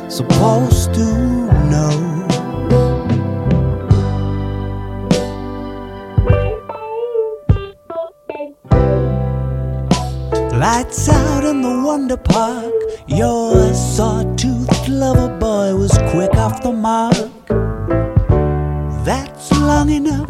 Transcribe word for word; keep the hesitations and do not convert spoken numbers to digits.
supposed to know. Lights out in the Wonder Park. Your sawtooth lover boy was quick off the mark. That's long enough